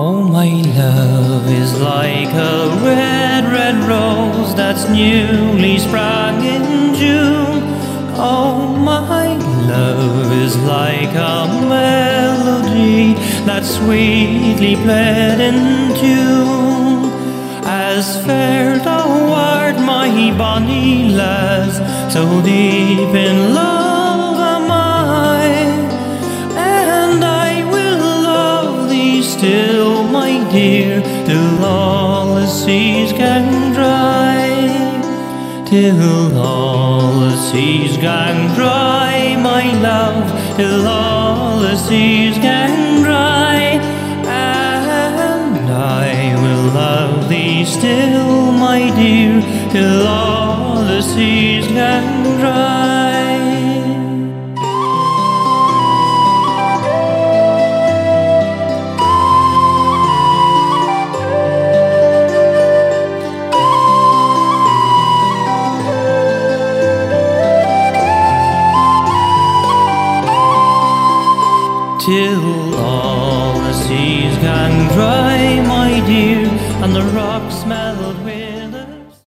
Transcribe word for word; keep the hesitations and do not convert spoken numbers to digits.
Oh, my love is like a red, red rose that's newly sprung in June. Oh, my love is like a melody that's sweetly played in tune. As fair thou art, my bonny lass, so deep in love am I, and I will love thee still, my dear, till all the seas can dry. Till all the seas can dry, my love, till all the seas can dry, and I will love thee still, my dear, till all the seas can dry. Till all the seas can dry, my dear, and the rocks smell